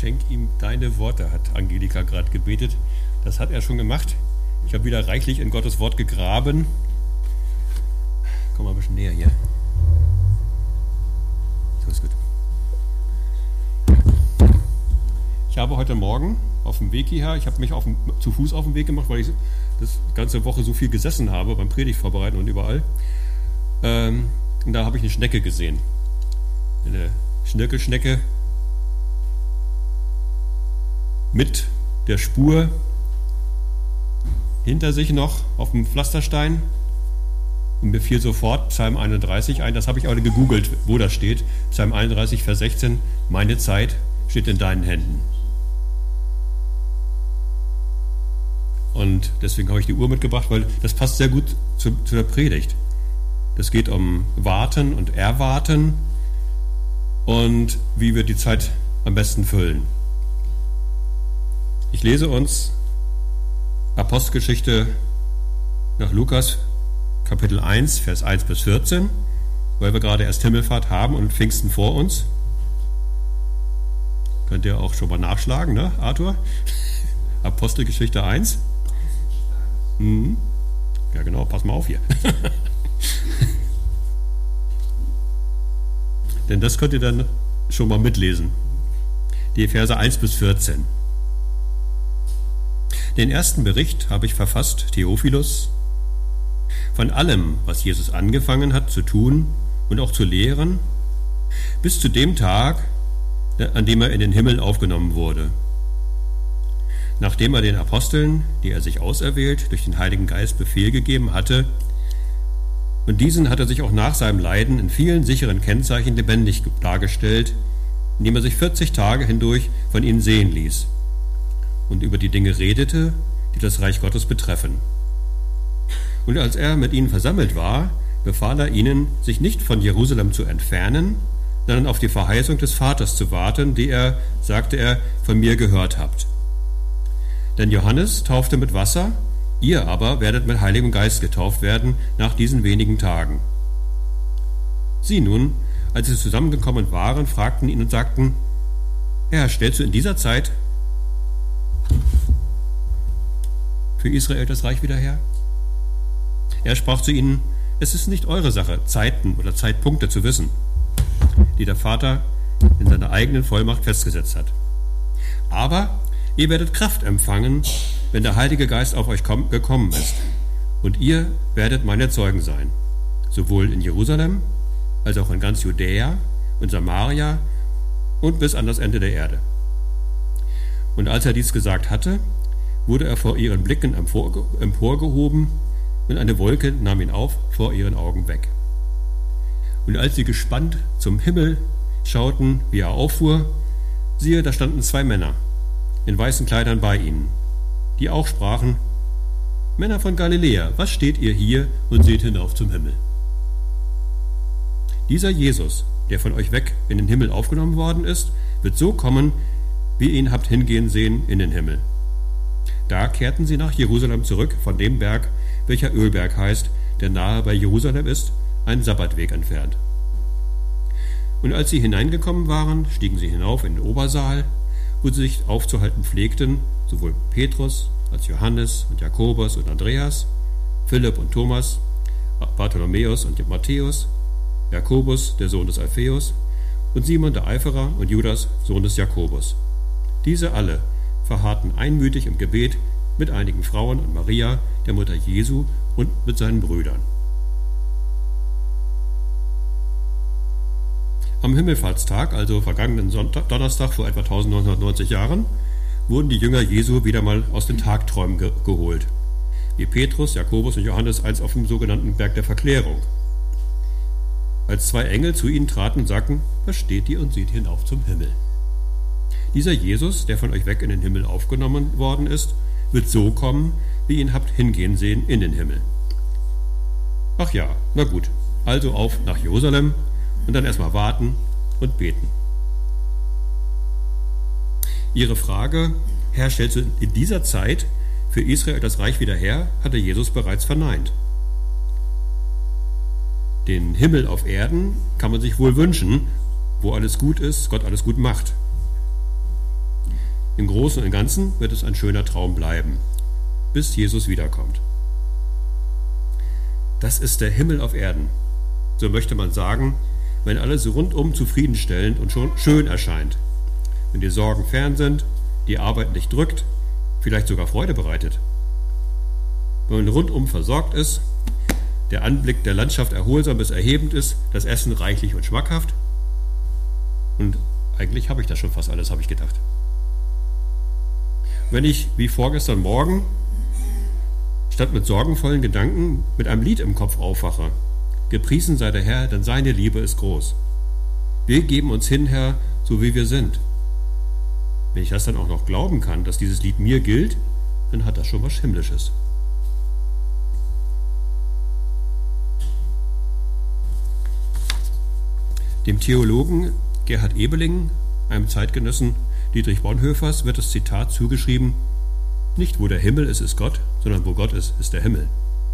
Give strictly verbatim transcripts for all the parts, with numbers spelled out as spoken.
Schenk ihm deine Worte, hat Angelika gerade gebetet. Das hat er schon gemacht. Ich habe wieder reichlich in Gottes Wort gegraben. Komm mal ein bisschen näher hier. So ist gut. Ich habe heute Morgen auf dem Weg hierher, ich habe mich auf dem, zu Fuß auf den Weg gemacht, weil ich das ganze Woche so viel gesessen habe beim Predigt vorbereiten und überall. Ähm, und da habe ich eine Schnecke gesehen. Eine Schnirkelschnecke mit der Spur hinter sich noch auf dem Pflasterstein. Und mir fiel sofort Psalm einunddreißig ein, das habe ich auch gegoogelt, wo das steht. Psalm einunddreißig, Vers sechzehn, meine Zeit steht in deinen Händen. Und deswegen habe ich die Uhr mitgebracht, weil das passt sehr gut zu, zu der Predigt. Das geht um Warten und Erwarten und wie wir die Zeit am besten füllen. Ich lese uns Apostelgeschichte nach Lukas, Kapitel eins, Vers eins bis vierzehn, weil wir gerade erst Himmelfahrt haben und Pfingsten vor uns. Könnt ihr auch schon mal nachschlagen, ne, Arthur? Apostelgeschichte eins. Mhm. Ja genau, pass mal auf hier. Denn das könnt ihr dann schon mal mitlesen. Die Verse eins bis vierzehn. Den ersten Bericht habe ich verfasst, Theophilus, von allem, was Jesus angefangen hat zu tun und auch zu lehren, bis zu dem Tag, an dem er in den Himmel aufgenommen wurde. Nachdem er den Aposteln, die er sich auserwählt, durch den Heiligen Geist Befehl gegeben hatte, und diesen hat er sich auch nach seinem Leiden in vielen sicheren Kennzeichen lebendig dargestellt, indem er sich vierzig Tage hindurch von ihnen sehen ließ und über die Dinge redete, die das Reich Gottes betreffen. Und als er mit ihnen versammelt war, befahl er ihnen, sich nicht von Jerusalem zu entfernen, sondern auf die Verheißung des Vaters zu warten, die er, sagte er, von mir gehört habt. Denn Johannes taufte mit Wasser, ihr aber werdet mit Heiligem Geist getauft werden nach diesen wenigen Tagen. Sie nun, als sie zusammengekommen waren, fragten ihn und sagten, Herr, stellst du in dieser Zeit für Israel das Reich wieder her? Er sprach zu ihnen, es ist nicht eure Sache, Zeiten oder Zeitpunkte zu wissen, die der Vater in seiner eigenen Vollmacht festgesetzt hat. Aber ihr werdet Kraft empfangen, wenn der Heilige Geist auf euch gekommen ist. Und ihr werdet meine Zeugen sein, sowohl in Jerusalem als auch in ganz Judäa und Samaria und bis an das Ende der Erde. Und als er dies gesagt hatte, wurde er vor ihren Blicken emporgehoben und eine Wolke nahm ihn auf vor ihren Augen weg. Und als sie gespannt zum Himmel schauten, wie er auffuhr, siehe, da standen zwei Männer in weißen Kleidern bei ihnen, die auch sprachen, Männer von Galiläa, was steht ihr hier und seht hinauf zum Himmel? Dieser Jesus, der von euch weg in den Himmel aufgenommen worden ist, wird so kommen, wie ihr ihn habt hingehen sehen in den Himmel. Da kehrten sie nach Jerusalem zurück, von dem Berg, welcher Ölberg heißt, der nahe bei Jerusalem ist, einen Sabbatweg entfernt. Und als sie hineingekommen waren, stiegen sie hinauf in den Obersaal, wo sie sich aufzuhalten pflegten, sowohl Petrus als Johannes und Jakobus und Andreas, Philipp und Thomas, Bartholomäus und Matthäus, Jakobus, der Sohn des Alpheus, und Simon der Eiferer und Judas, Sohn des Jakobus. Diese alle verharrten einmütig im Gebet mit einigen Frauen und Maria, der Mutter Jesu, und mit seinen Brüdern. Am Himmelfahrtstag, also vergangenen Sonntag, Donnerstag vor etwa neunzehnhundertneunzig Jahren, wurden die Jünger Jesu wieder mal aus den Tagträumen ge- geholt, wie Petrus, Jakobus und Johannes einst auf dem sogenannten Berg der Verklärung. Als zwei Engel zu ihnen traten und sagten, was steht ihr und seht hinauf zum Himmel? Dieser Jesus, der von euch weg in den Himmel aufgenommen worden ist, wird so kommen, wie ihr ihn habt hingehen sehen in den Himmel. Ach ja, na gut, also auf nach Jerusalem und dann erstmal warten und beten. Ihre Frage, Herr, stellst du in dieser Zeit für Israel das Reich wieder her, hatte Jesus bereits verneint. Den Himmel auf Erden kann man sich wohl wünschen, wo alles gut ist, Gott alles gut macht. Im Großen und Ganzen wird es ein schöner Traum bleiben, bis Jesus wiederkommt. Das ist der Himmel auf Erden. So möchte man sagen, wenn alles rundum zufriedenstellend und schon schön erscheint. Wenn die Sorgen fern sind, die Arbeit nicht drückt, vielleicht sogar Freude bereitet. Wenn man rundum versorgt ist, der Anblick der Landschaft erholsam bis erhebend ist, das Essen reichlich und schmackhaft. Und eigentlich habe ich das schon fast alles, habe ich gedacht. Wenn ich, wie vorgestern Morgen, statt mit sorgenvollen Gedanken mit einem Lied im Kopf aufwache: Gepriesen sei der Herr, denn seine Liebe ist groß. Wir geben uns hin, Herr, so wie wir sind. Wenn ich das dann auch noch glauben kann, dass dieses Lied mir gilt, dann hat das schon was Himmlisches. Dem Theologen Gerhard Ebeling, einem Zeitgenossen Dietrich Bonhoeffers, wird das Zitat zugeschrieben: Nicht wo der Himmel ist, ist Gott, sondern wo Gott ist, ist der Himmel.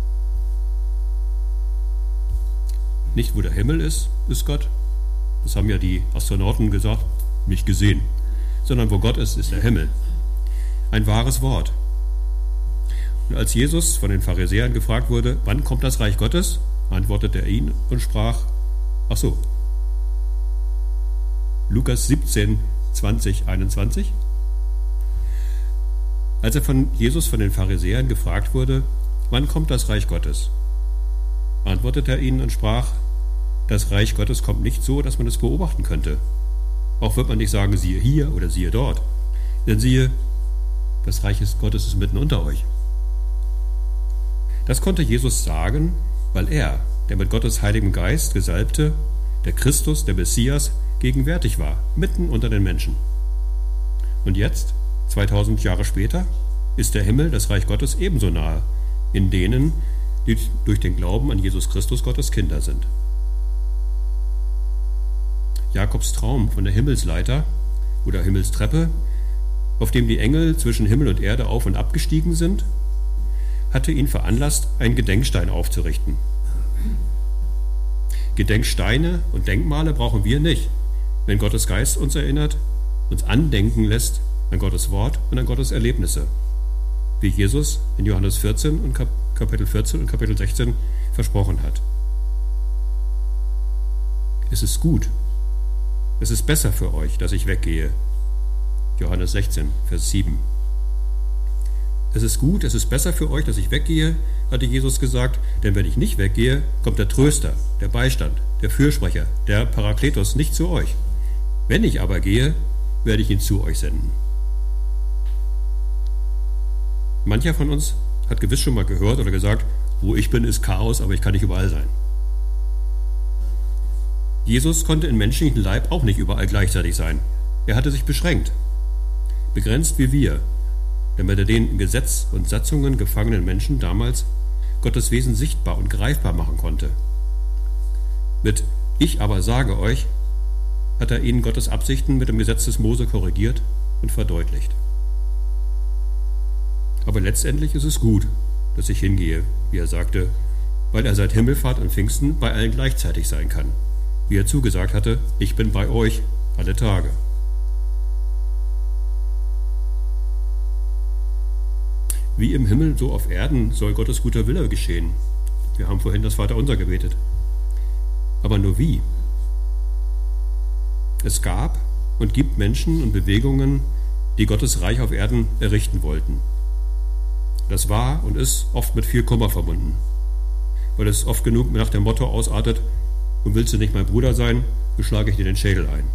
Nicht wo der Himmel ist, ist Gott. Das haben ja die Astronauten gesagt, nicht gesehen. Sondern wo Gott ist, ist der Himmel. Ein wahres Wort. Und als Jesus von den Pharisäern gefragt wurde, wann kommt das Reich Gottes, antwortete er ihnen und sprach: Ach so, Lukas siebzehn, zwanzig, einundzwanzig. Als er von Jesus von den Pharisäern gefragt wurde, wann kommt das Reich Gottes, antwortete er ihnen und sprach: Das Reich Gottes kommt nicht so, dass man es beobachten könnte. Auch wird man nicht sagen, siehe hier oder siehe dort. Denn siehe, das Reich Gottes ist mitten unter euch. Das konnte Jesus sagen, weil er, der mit Gottes heiligem Geist Gesalbte, der Christus, der Messias, gegenwärtig war, mitten unter den Menschen. Und jetzt, zweitausend Jahre später, ist der Himmel, das Reich Gottes, ebenso nahe, in denen, die durch den Glauben an Jesus Christus Gottes Kinder sind. Jakobs Traum von der Himmelsleiter oder Himmelstreppe, auf dem die Engel zwischen Himmel und Erde auf und ab gestiegen sind, hatte ihn veranlasst, einen Gedenkstein aufzurichten. Gedenksteine und Denkmale brauchen wir nicht, wenn Gottes Geist uns erinnert, uns andenken lässt an Gottes Wort und an Gottes Erlebnisse, wie Jesus in Johannes vierzehn und Kapitel vierzehn und Kapitel sechzehn versprochen hat. Es ist gut, es ist besser für euch, dass ich weggehe. Johannes sechzehn, Vers sieben. Es ist gut, es ist besser für euch, dass ich weggehe, hatte Jesus gesagt, denn wenn ich nicht weggehe, kommt der Tröster, der Beistand, der Fürsprecher, der Parakletos nicht zu euch. Wenn ich aber gehe, werde ich ihn zu euch senden. Mancher von uns hat gewiss schon mal gehört oder gesagt, wo ich bin, ist Chaos, aber ich kann nicht überall sein. Jesus konnte im menschlichen Leib auch nicht überall gleichzeitig sein. Er hatte sich beschränkt, begrenzt wie wir, damit er den in Gesetz und Satzungen gefangenen Menschen damals Gottes Wesen sichtbar und greifbar machen konnte. Mit Ich aber sage euch, hat er ihnen Gottes Absichten mit dem Gesetz des Mose korrigiert und verdeutlicht. Aber letztendlich ist es gut, dass ich hingehe, wie er sagte, weil er seit Himmelfahrt und Pfingsten bei allen gleichzeitig sein kann, wie er zugesagt hatte, ich bin bei euch alle Tage. Wie im Himmel, so auf Erden soll Gottes guter Wille geschehen. Wir haben vorhin das Vaterunser gebetet. Aber nur wie? Es gab und gibt Menschen und Bewegungen, die Gottes Reich auf Erden errichten wollten. Das war und ist oft mit viel Kummer verbunden, weil es oft genug nach dem Motto ausartet, und willst du nicht mein Bruder sein, so schlage ich dir den Schädel ein.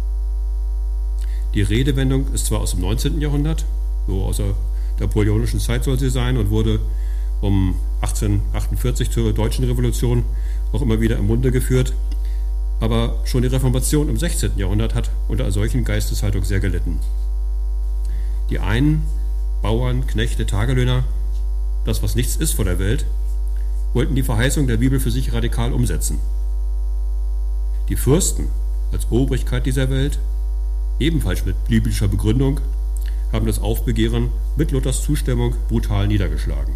Die Redewendung ist zwar aus dem neunzehnten Jahrhundert, so aus der napoleonischen Zeit soll sie sein, und wurde um achtzehnhundertachtundvierzig zur Deutschen Revolution auch immer wieder im Munde geführt, aber schon die Reformation im sechzehnten Jahrhundert hat unter einer solchen Geisteshaltung sehr gelitten. Die einen, Bauern, Knechte, Tagelöhner, das, was nichts ist vor der Welt, wollten die Verheißung der Bibel für sich radikal umsetzen. Die Fürsten als Obrigkeit dieser Welt, ebenfalls mit biblischer Begründung, haben das Aufbegehren mit Luthers Zustimmung brutal niedergeschlagen.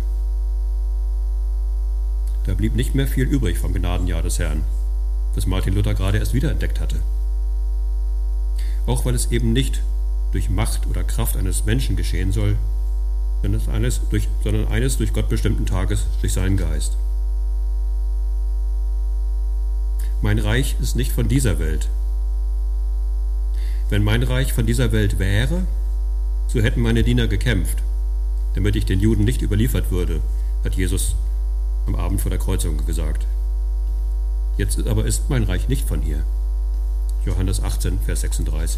Da blieb nicht mehr viel übrig vom Gnadenjahr des Herrn, das Martin Luther gerade erst wiederentdeckt hatte. Auch weil es eben nicht durch Macht oder Kraft eines Menschen geschehen soll, sondern eines durch, sondern eines durch Gott bestimmten Tages, durch seinen Geist. Mein Reich ist nicht von dieser Welt. Wenn mein Reich von dieser Welt wäre, so hätten meine Diener gekämpft, damit ich den Juden nicht überliefert würde, hat Jesus am Abend vor der Kreuzigung gesagt. Jetzt aber ist mein Reich nicht von hier. Johannes achtzehn, Vers sechsunddreißig.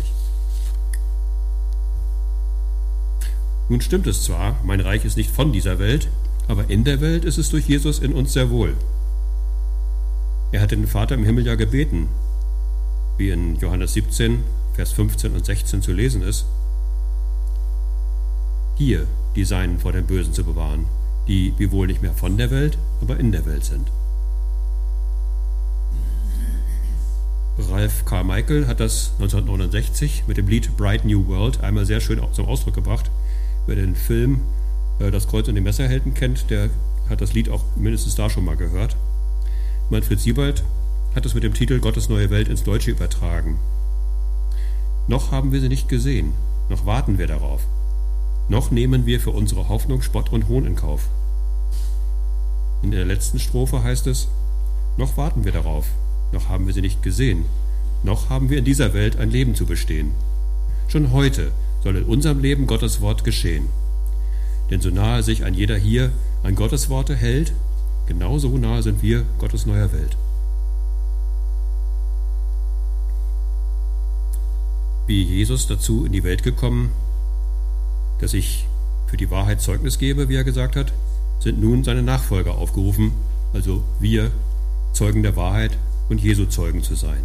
Nun stimmt es zwar, mein Reich ist nicht von dieser Welt, aber in der Welt ist es durch Jesus in uns sehr wohl. Er hat den Vater im Himmel ja gebeten, wie in Johannes siebzehn, Vers fünfzehn und sechzehn zu lesen ist, hier die Seinen vor dem Bösen zu bewahren, die wiewohl nicht mehr von der Welt, aber in der Welt sind. Ralph Carmichael hat das neunzehnhundertneunundsechzig mit dem Lied Bright New World einmal sehr schön zum Ausdruck gebracht. Wer den Film äh, Das Kreuz und den Messerhelden kennt, der hat das Lied auch mindestens da schon mal gehört. Manfred Siebald hat es mit dem Titel Gottes neue Welt ins Deutsche übertragen. Noch haben wir sie nicht gesehen, noch warten wir darauf. Noch nehmen wir für unsere Hoffnung Spott und Hohn in Kauf. In der letzten Strophe heißt es, noch warten wir darauf, noch haben wir sie nicht gesehen, noch haben wir in dieser Welt ein Leben zu bestehen. Schon heute soll in unserem Leben Gottes Wort geschehen. Denn so nahe sich ein jeder hier an Gottes Worte hält, genauso nahe sind wir Gottes neuer Welt. Wie Jesus dazu in die Welt gekommen, dass ich für die Wahrheit Zeugnis gebe, wie er gesagt hat, sind nun seine Nachfolger aufgerufen, also wir, Zeugen der Wahrheit und Jesu Zeugen zu sein.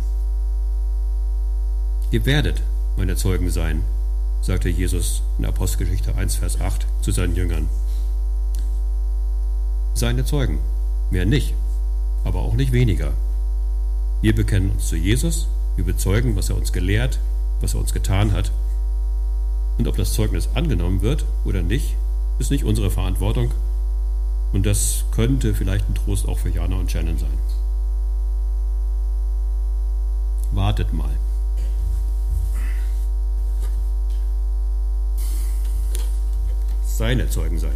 Ihr werdet meine Zeugen sein, sagte Jesus in Apostelgeschichte eins, Vers acht zu seinen Jüngern. Seine Zeugen, mehr nicht, aber auch nicht weniger. Wir bekennen uns zu Jesus, wir bezeugen, was er uns gelehrt, was er uns getan hat. Und ob das Zeugnis angenommen wird oder nicht, ist nicht unsere Verantwortung. Und das könnte vielleicht ein Trost auch für Jana und Shannon sein. Wartet mal. Seine Zeugen sein.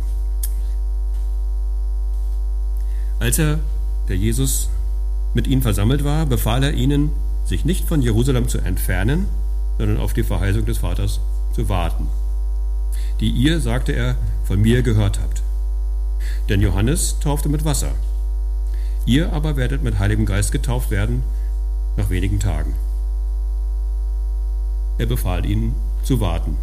Als er, der Jesus, mit ihnen versammelt war, befahl er ihnen, sich nicht von Jerusalem zu entfernen, sondern auf die Verheißung des Vaters zu warten, die ihr, sagte er, von mir gehört habt. Denn Johannes taufte mit Wasser. Ihr aber werdet mit Heiligem Geist getauft werden nach wenigen Tagen. Er befahl ihnen zu warten.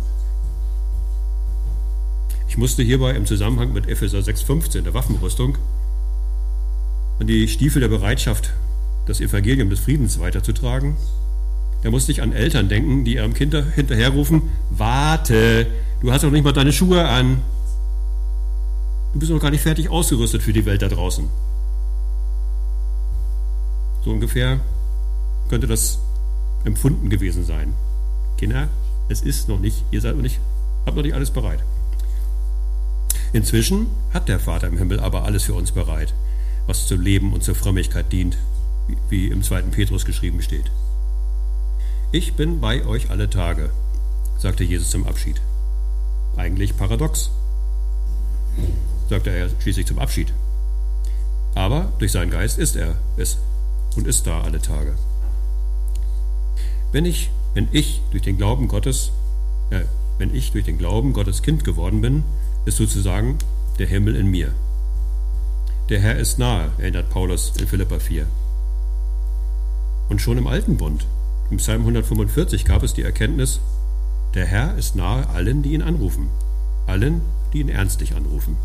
Ich musste hierbei im Zusammenhang mit Epheser sechs, fünfzehn, der Waffenrüstung, an die Stiefel der Bereitschaft, das Evangelium des Friedens weiterzutragen. Da musste ich an Eltern denken, die ihrem Kind hinterherrufen, warte, du hast doch nicht mal deine Schuhe an. Du bist noch gar nicht fertig ausgerüstet für die Welt da draußen. So ungefähr könnte das empfunden gewesen sein. Kinder, es ist noch nicht, ihr seid noch nicht, habt noch nicht alles bereit. Inzwischen hat der Vater im Himmel aber alles für uns bereit, was zum Leben und zur Frömmigkeit dient, wie im zweiten Petrus geschrieben steht. Ich bin bei euch alle Tage, sagte Jesus zum Abschied. Eigentlich paradox, sagte er schließlich zum Abschied. Aber durch seinen Geist ist er es und ist da alle Tage. Wenn ich, wenn ich durch den Glauben Gottes, äh, wenn ich durch den Glauben Gottes Kind geworden bin, ist sozusagen der Himmel in mir. Der Herr ist nahe, erinnert Paulus in Philipper vier. Und schon im Alten Bund, im Psalm hundertfünfundvierzig, gab es die Erkenntnis, der Herr ist nahe allen, die ihn anrufen, allen, die ihn ernstlich anrufen.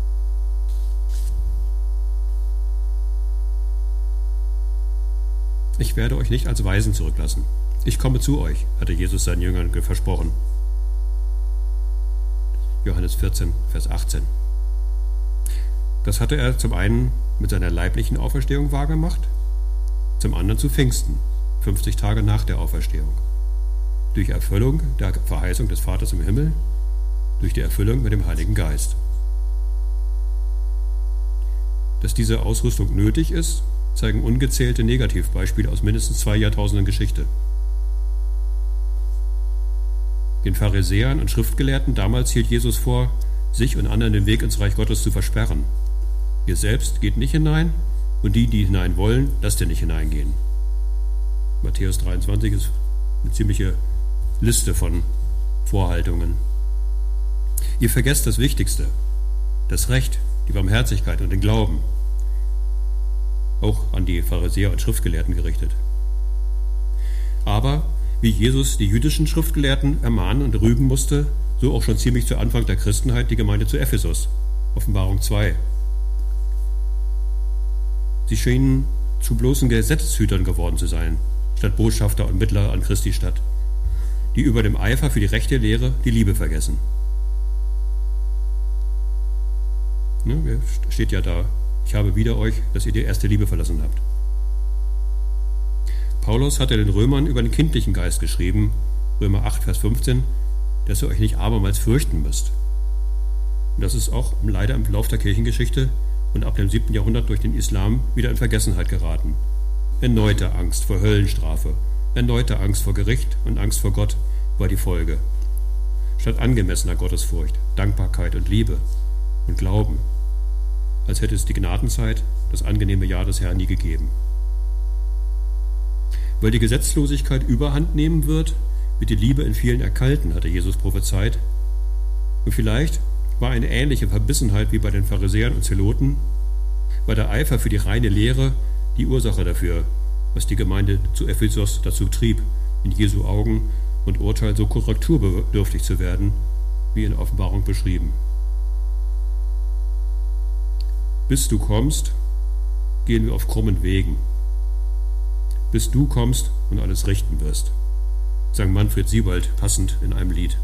Ich werde euch nicht als Weisen zurücklassen. Ich komme zu euch, hatte Jesus seinen Jüngern versprochen. Johannes vierzehn, Vers achtzehn. Das hatte er zum einen mit seiner leiblichen Auferstehung wahrgemacht, zum anderen zu Pfingsten, fünfzig Tage nach der Auferstehung. Durch Erfüllung der Verheißung des Vaters im Himmel, durch die Erfüllung mit dem Heiligen Geist. Dass diese Ausrüstung nötig ist, zeigen ungezählte Negativbeispiele aus mindestens zwei Jahrtausenden Geschichte. Den Pharisäern und Schriftgelehrten damals hielt Jesus vor, sich und anderen den Weg ins Reich Gottes zu versperren. Ihr selbst geht nicht hinein und die, die hinein wollen, lasst ihr nicht hineingehen. Matthäus dreiundzwanzig ist eine ziemliche Liste von Vorhaltungen. Ihr vergesst das Wichtigste, das Recht, die Barmherzigkeit und den Glauben, auch an die Pharisäer und Schriftgelehrten gerichtet. Aber wie Jesus die jüdischen Schriftgelehrten ermahnen und rügen musste, so auch schon ziemlich zu Anfang der Christenheit die Gemeinde zu Ephesus, Offenbarung zwei. Sie schienen zu bloßen Gesetzeshütern geworden zu sein, statt Botschafter und Mittler an Christi Stadt, die über dem Eifer für die rechte Lehre die Liebe vergessen. Ne, steht ja da, ich habe wider euch, dass ihr die erste Liebe verlassen habt. Paulus hatte den Römern über den kindlichen Geist geschrieben, Römer acht, Vers fünfzehn, dass ihr euch nicht abermals fürchten müsst. Und das ist auch leider im Lauf der Kirchengeschichte und ab dem siebten Jahrhundert durch den Islam wieder in Vergessenheit geraten. Erneute Angst vor Höllenstrafe, erneute Angst vor Gericht und Angst vor Gott war die Folge. Statt angemessener Gottesfurcht, Dankbarkeit und Liebe und Glauben, als hätte es die Gnadenzeit, das angenehme Jahr des Herrn nie gegeben. Weil die Gesetzlosigkeit überhand nehmen wird, wird die Liebe in vielen erkalten, hatte Jesus prophezeit. Und vielleicht war eine ähnliche Verbissenheit wie bei den Pharisäern und Zeloten, war der Eifer für die reine Lehre die Ursache dafür, was die Gemeinde zu Ephesus dazu trieb, in Jesu Augen und Urteil so korrekturbedürftig zu werden, wie in Offenbarung beschrieben. Bis du kommst, gehen wir auf krummen Wegen. Bis du kommst und alles richten wirst, sang Manfred Siebold passend in einem Lied.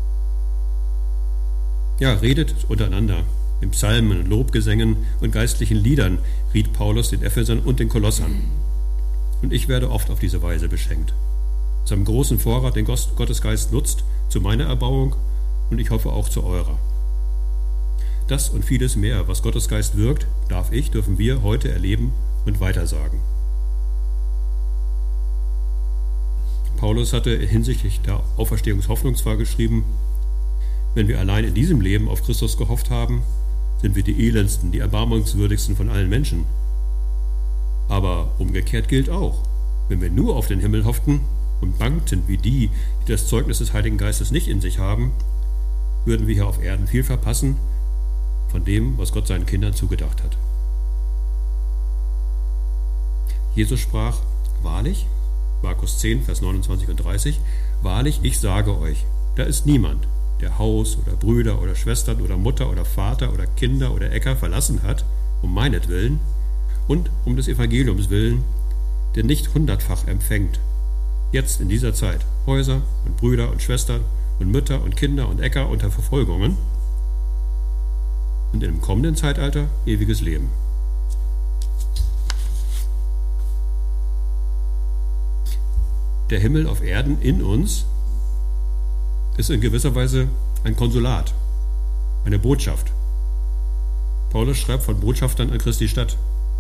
Ja, redet untereinander. In Psalmen, Lobgesängen und geistlichen Liedern riet Paulus den Ephesern und den Kolossern. Und ich werde oft auf diese Weise beschenkt. Seinem großen Vorrat, den Gottesgeist nutzt, zu meiner Erbauung und ich hoffe auch zu eurer. Das und vieles mehr, was Gottesgeist wirkt, darf ich, dürfen wir heute erleben und weitersagen. Paulus hatte hinsichtlich der Auferstehungshoffnung zwar geschrieben, wenn wir allein in diesem Leben auf Christus gehofft haben, sind wir die elendsten, die erbarmungswürdigsten von allen Menschen. Aber umgekehrt gilt auch, wenn wir nur auf den Himmel hofften und bangten wie die, die das Zeugnis des Heiligen Geistes nicht in sich haben, würden wir hier auf Erden viel verpassen von dem, was Gott seinen Kindern zugedacht hat. Jesus sprach, wahrlich, Markus zehn, Vers neunundzwanzig und dreißig, wahrlich, ich sage euch, da ist niemand, der Haus oder Brüder oder Schwestern oder Mutter oder Vater oder Kinder oder Äcker verlassen hat, um meinetwillen und um des Evangeliums willen, der nicht hundertfach empfängt, jetzt in dieser Zeit Häuser und Brüder und Schwestern und Mütter und Kinder und Äcker unter Verfolgungen und im kommenden Zeitalter ewiges Leben. Der Himmel auf Erden in uns ist in gewisser Weise ein Konsulat, eine Botschaft. Paulus schreibt von Botschaftern an Christi Stadt.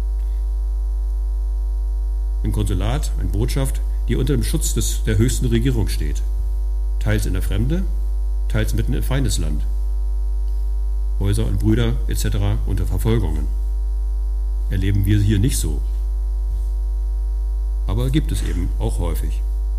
Ein Konsulat, eine Botschaft, die unter dem Schutz des, der höchsten Regierung steht. Teils in der Fremde, teils mitten im Feindesland. Häuser und Brüder et cetera unter Verfolgungen. Erleben wir hier nicht so. Aber gibt es eben auch häufig.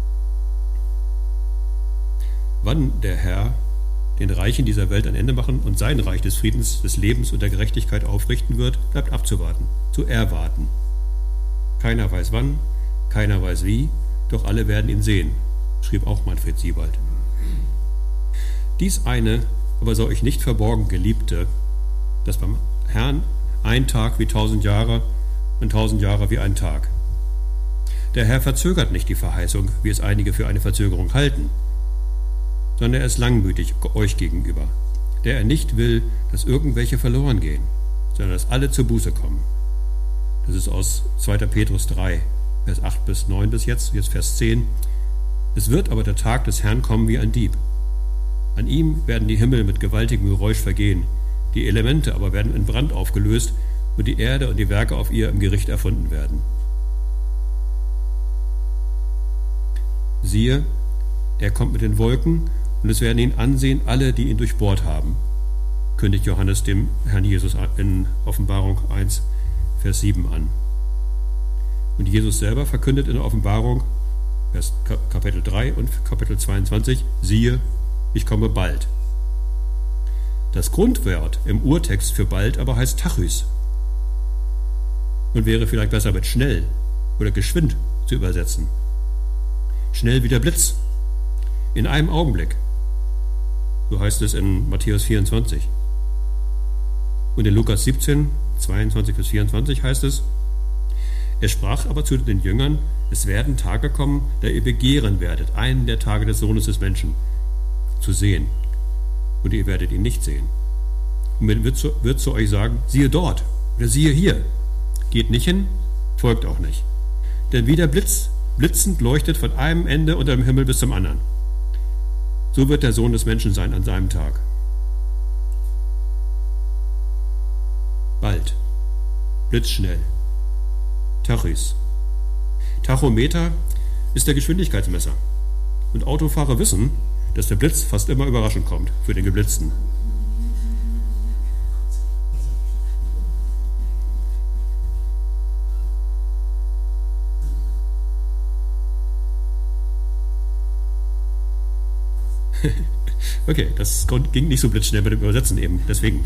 Wann der Herr den Reichen dieser Welt ein Ende machen und sein Reich des Friedens, des Lebens und der Gerechtigkeit aufrichten wird, bleibt abzuwarten, zu erwarten. Keiner weiß wann, keiner weiß wie, doch alle werden ihn sehen, schrieb auch Manfred Siebold. Dies eine aber soll euch nicht verborgen, Geliebte, dass beim Herrn ein Tag wie tausend Jahre und tausend Jahre wie ein Tag. Der Herr verzögert nicht die Verheißung, wie es einige für eine Verzögerung halten, sondern er ist langmütig euch gegenüber, der er nicht will, dass irgendwelche verloren gehen, sondern dass alle zur Buße kommen. Das ist aus zweiter Petrus drei, Vers acht bis neun bis jetzt, jetzt Vers zehn. Es wird aber der Tag des Herrn kommen wie ein Dieb. An ihm werden die Himmel mit gewaltigem Geräusch vergehen, die Elemente aber werden in Brand aufgelöst und die Erde und die Werke auf ihr im Gericht erfunden werden. Siehe, er kommt mit den Wolken und es werden ihn ansehen alle, die ihn durchbohrt haben, kündigt Johannes dem Herrn Jesus in Offenbarung eins, Vers sieben an. Und Jesus selber verkündet in der Offenbarung, Vers Kapitel drei und Kapitel zweiundzwanzig, siehe, ich komme bald. Das Grundwort im Urtext für bald aber heißt Tachys und wäre vielleicht besser mit schnell oder geschwind zu übersetzen. Schnell wie der Blitz, in einem Augenblick. So heißt es in Matthäus vierundzwanzig. Und in Lukas siebzehn, zweiundzwanzig bis vierundzwanzig heißt es, er sprach aber zu den Jüngern, es werden Tage kommen, da ihr begehren werdet, einen der Tage des Sohnes des Menschen zu sehen. Und ihr werdet ihn nicht sehen. Und man wird zu, wird zu euch sagen, siehe dort oder siehe hier. Geht nicht hin, folgt auch nicht. Denn wie der Blitz blitzend leuchtet von einem Ende unter dem Himmel bis zum anderen. So wird der Sohn des Menschen sein an seinem Tag. Bald, blitzschnell. Tachys. Tachometer ist der Geschwindigkeitsmesser. Und Autofahrer wissen, dass der Blitz fast immer überraschend kommt für den Geblitzten. Okay, das ging nicht so blitzschnell mit dem Übersetzen eben, deswegen.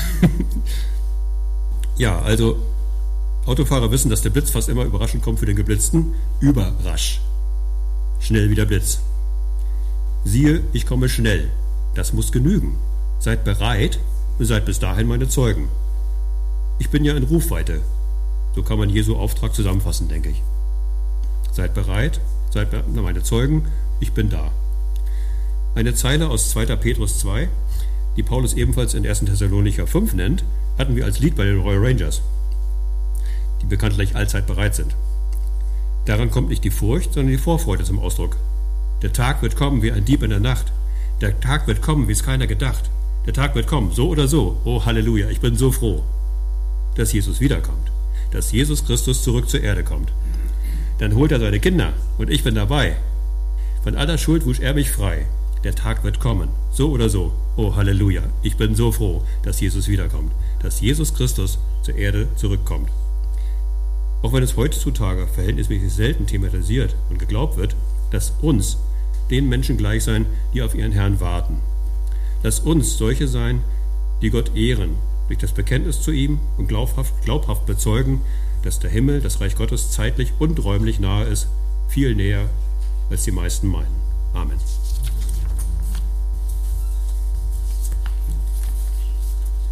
Ja, also Autofahrer wissen, dass der Blitz fast immer überraschend kommt für den Geblitzten, überrasch. Schnell wie der Blitz. Siehe, ich komme schnell. Das muss genügen. Seid bereit und seid bis dahin meine Zeugen. Ich bin ja in Rufweite. So kann man Jesu Auftrag zusammenfassen, denke ich. Seid bereit, seid meine Zeugen, ich bin da. Eine Zeile aus zweiter Petrus zwei, die Paulus ebenfalls in erster Thessalonicher fünf nennt, hatten wir als Lied bei den Royal Rangers, die bekanntlich allzeit bereit sind. Daran kommt nicht die Furcht, sondern die Vorfreude zum Ausdruck. Der Tag wird kommen wie ein Dieb in der Nacht. Der Tag wird kommen, wie es keiner gedacht. Der Tag wird kommen, so oder so. Oh Halleluja, ich bin so froh, dass Jesus wiederkommt, dass Jesus Christus zurück zur Erde kommt. Dann holt er seine Kinder und ich bin dabei. Von aller Schuld wusch er mich frei. Der Tag wird kommen, so oder so. Oh Halleluja, ich bin so froh, dass Jesus wiederkommt, dass Jesus Christus zur Erde zurückkommt. Auch wenn es heutzutage verhältnismäßig selten thematisiert und geglaubt wird, dass uns, den Menschen gleich sein, die auf ihren Herrn warten. Lass uns solche sein, die Gott ehren, durch das Bekenntnis zu ihm und glaubhaft, glaubhaft bezeugen, dass der Himmel, das Reich Gottes, zeitlich und räumlich nahe ist, viel näher, als die meisten meinen. Amen.